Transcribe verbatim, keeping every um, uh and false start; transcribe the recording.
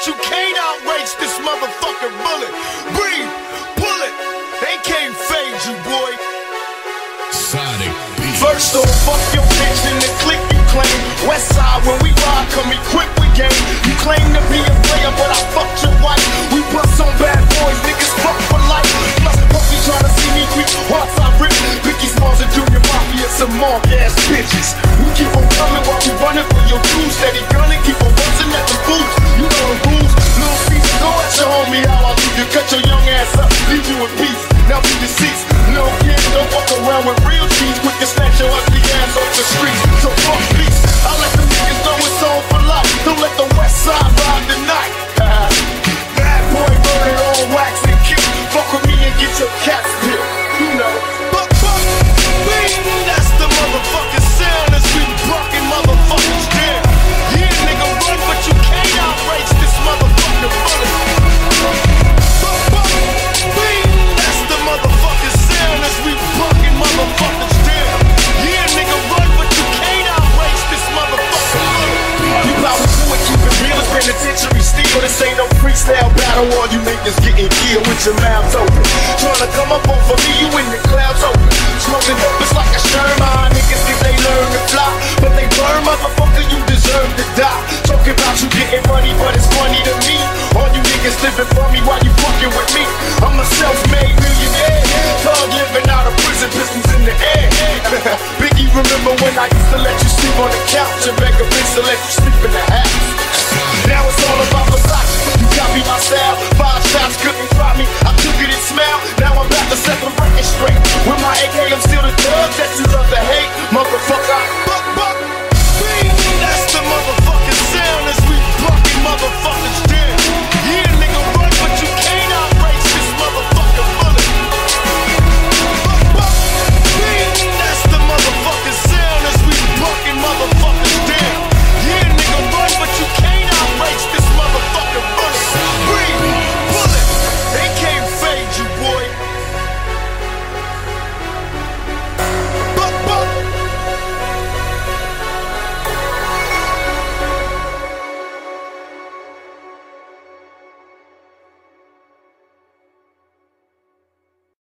but you can't outrace this motherfucking bullet. Breathe, pull it, they can't fade you, boy. Sonic Beats. First off, fuck your bitch and the click you claim. West side, when we ride, come equipped with game. You claim to be a player, but I fucked your wife. We bust on bad boys, niggas fuck for life. Plus the puppy tryna see me creep, hearts I rip. Biggie Smalls and Junior Mafia, some mark ass bitches. We keep on coming while we running for your dudes. Steady gunning, keep on busting at the boots. You know the rules, little Caesar, go at your homie how I leave you. Cut your young ass up, leave you in peace. Now be deceased, no kid, don't walk around with real cheese. Quick to snatch your ugly ass off the streets. So fuck peace, I let the niggas know it's on for life. Don't let the west side ride the night. Bad boy murdered on wax and kick. Fuck with me and get your cats peeled. You know. Buck, buck, bing, that's the motherfucking sound as we bucking motherfuckers down. Yeah, nigga, run, but you can't outrace this motherfucking bullet. Buck, buck, bing, that's the motherfucking sound as we bucking motherfuckers down. Yeah, nigga, run, but you can't outrace this motherfucking bullet. You power forward, keep it real, it's penitentiary steel. This ain't no freestyle battle, all you niggas getting killed with your mouths open. Tryna come up off of me, you in the clouds open. Smoking dope, it's like a Sherman. Niggas think they learn to fly, but they burn, motherfucker, you deserve to die. Talking about you getting money, but it's funny to me. All you niggas living for me while you fucking with me. I'm a self-made millionaire, thug living out of prison, pistols in the air. Biggie, remember when I used to let you sleep on the couch and beg a bitch to let you sleep in the house? Now it's all about Versace. You copy my style, five shots couldn't drop me. I took it and smiled. Now I'm back to set the record straight. With my A K, I'm still the thug that you love to hate. Motherfucker.